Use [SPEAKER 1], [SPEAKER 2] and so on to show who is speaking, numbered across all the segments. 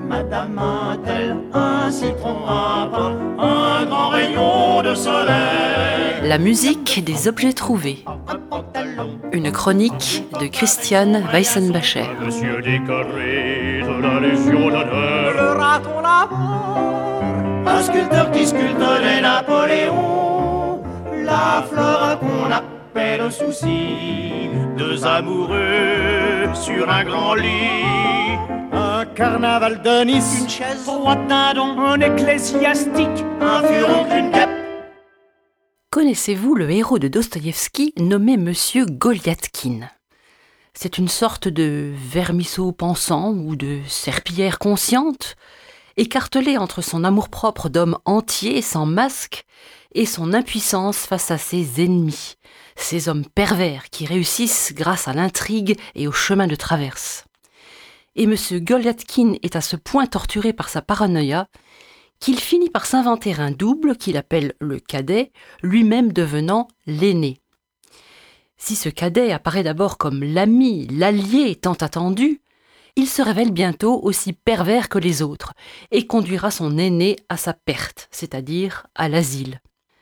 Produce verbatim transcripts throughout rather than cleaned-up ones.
[SPEAKER 1] Madame a-t-elle un citron à pain, un grand rayon de soleil?
[SPEAKER 2] La musique des objets trouvés. Une chronique de Christiane Weissenbacher.
[SPEAKER 1] Monsieur décoré de la Légion d'honneur. Le raton laveur, un sculpteur qui sculpterait Napoléon. La fleur qu'on appelle souci, deux amoureux sur un grand lit. Un carnaval de Nice, une chaise droite d'un don, un ecclésiastique, un furon, une cape.
[SPEAKER 2] Connaissez-vous le héros de Dostoïevski nommé Monsieur Goliathkin? C'est une sorte de vermisseau pensant ou de serpillière consciente, écartelé entre son amour-propre d'homme entier sans masque et son impuissance face à ses ennemis, ces hommes pervers qui réussissent grâce à l'intrigue et au chemin de traverse. Et Monsieur Goliathkin est à ce point torturé par sa paranoïa qu'il finit par s'inventer un double qu'il appelle le cadet, lui-même devenant l'aîné. Si ce cadet apparaît d'abord comme l'ami, l'allié tant attendu, il se révèle bientôt aussi pervers que les autres et conduira son aîné à sa perte, c'est-à-dire à l'asile.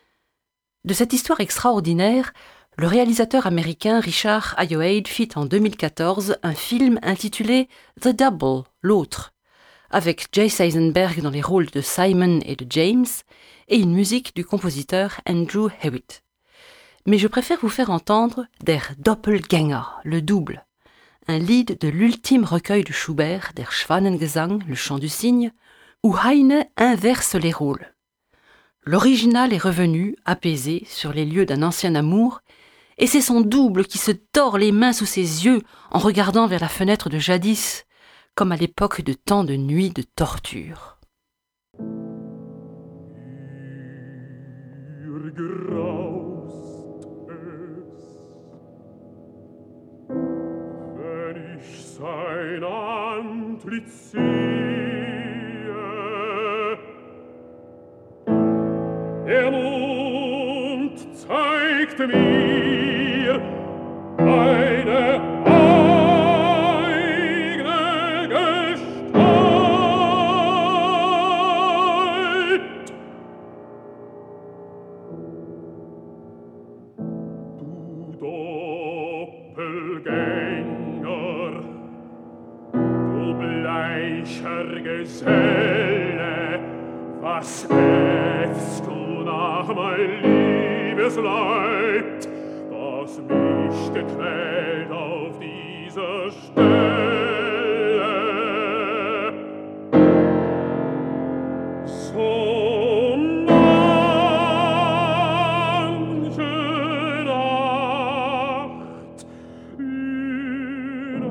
[SPEAKER 2] De cette histoire extraordinaire, le réalisateur américain Richard Ayoade fit en deux mille quatorze un film intitulé The Double, l'autre, avec Jesse Eisenberg dans les rôles de Simon et de James, et une musique du compositeur Andrew Hewitt. Mais je préfère vous faire entendre Der Doppelgänger, le double, un lied de l'ultime recueil de Schubert, Der Schwanengesang, le chant du cygne, où Heine inverse les rôles. L'original est revenu, apaisé, sur les lieux d'un ancien amour, et c'est son double qui se tord les mains sous ses yeux en regardant vers la fenêtre de jadis, comme à l'époque de tant de nuits de torture.
[SPEAKER 3] Ihr graust es, wenn ich sein Antlitz sehe. Der Mond zeigt mir eine Doppelgänger, du bleicher Geselle, was äffst du nach mein Liebesleid, das mich gequält auf dieser Stelle? So manche Nacht in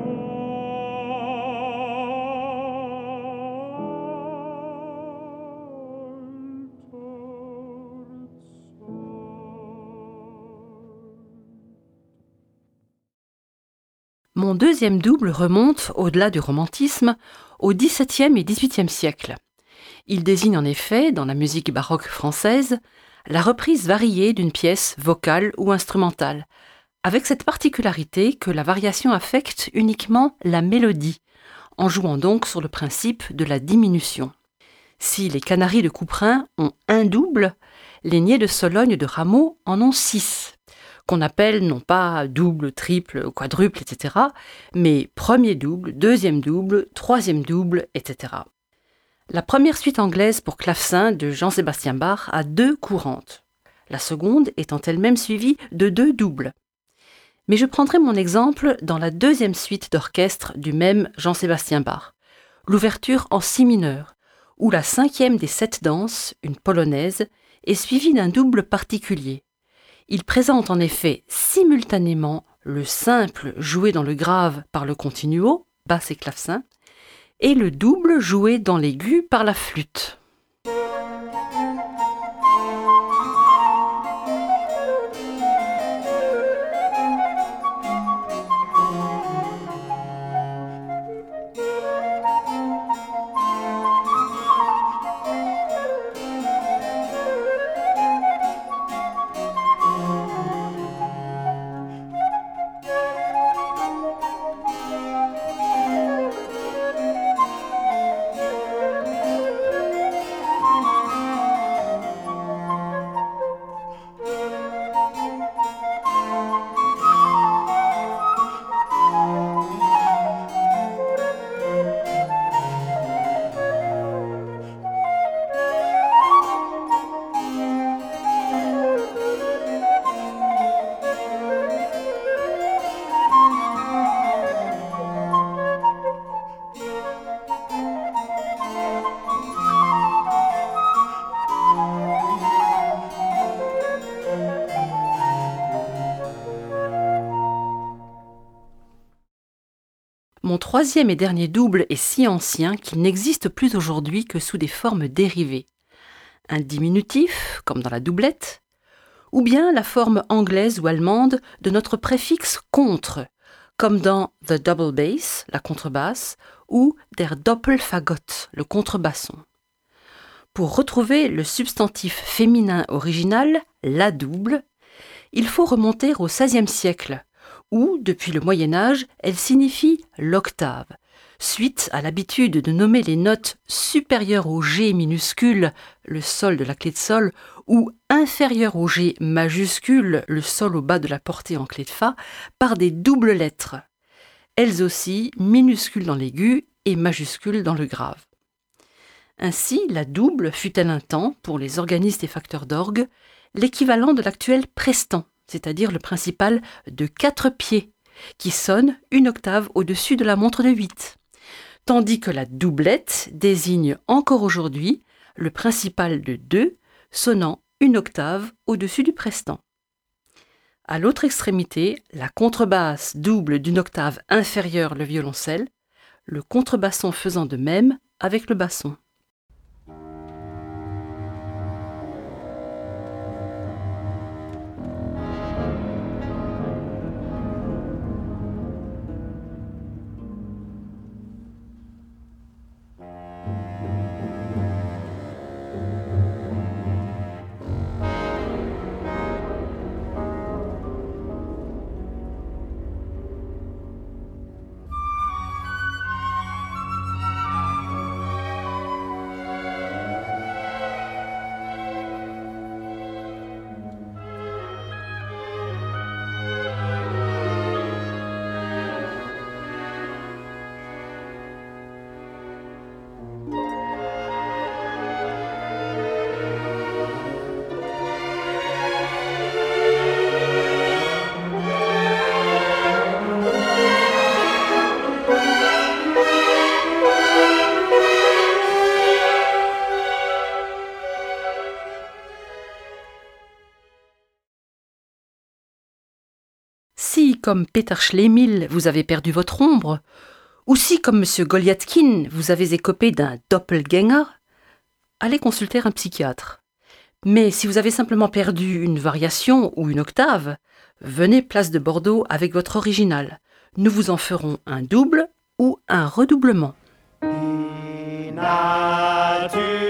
[SPEAKER 2] Mon deuxième double remonte, au-delà du romantisme, au dix-septième et dix-huitième siècle. Il désigne en effet, dans la musique baroque française, la reprise variée d'une pièce vocale ou instrumentale, avec cette particularité que la variation affecte uniquement la mélodie, en jouant donc sur le principe de la diminution. Si les Canaries de Couperin ont un double, les Niais de Sologne de Rameau en ont six, qu'on appelle non pas double, triple, quadruple, et cetera, mais premier double, deuxième double, troisième double, et cetera. La première suite anglaise pour clavecin de Jean-Sébastien Bach a deux courantes, la seconde étant elle-même suivie de deux doubles. Mais je prendrai mon exemple dans la deuxième suite d'orchestre du même Jean-Sébastien Bach, l'ouverture en si mineur, où la cinquième des sept danses, une polonaise, est suivie d'un double particulier. Il présente en effet simultanément le simple joué dans le grave par le continuo, basse et clavecin, et le double joué dans l'aigu par la flûte. troisième et dernier double est si ancien qu'il n'existe plus aujourd'hui que sous des formes dérivées. Un diminutif, comme dans la doublette, ou bien la forme anglaise ou allemande de notre préfixe contre, comme dans the double bass, la contrebasse, ou der Doppelfagott, le contrebasson. Pour retrouver le substantif féminin original, la double, il faut remonter au seizième siècle, où, depuis le Moyen-Âge, elle signifie l'octave, suite à l'habitude de nommer les notes supérieures au G minuscule, le sol de la clé de sol, ou inférieures au G majuscule, le sol au bas de la portée en clé de Fa, par des doubles lettres, elles aussi minuscules dans l'aigu et majuscules dans le grave. Ainsi, la double fut-elle un temps, pour les organistes et facteurs d'orgue, l'équivalent de l'actuel prestant, c'est-à-dire le principal de quatre pieds, qui sonne une octave au-dessus de la montre de huit, tandis que la doublette désigne encore aujourd'hui le principal de deux, sonnant une octave au-dessus du prestant. À l'autre extrémité, la contrebasse double d'une octave inférieure le violoncelle, le contrebasson faisant de même avec le basson. Si, comme Peter Schlemihl, vous avez perdu votre ombre, ou si, comme M. Golyatkin, vous avez écopé d'un doppelgänger, allez consulter un psychiatre. Mais si vous avez simplement perdu une variation ou une octave, venez place de Bordeaux avec votre original. Nous vous en ferons un double ou un redoublement.
[SPEAKER 1] Die Natur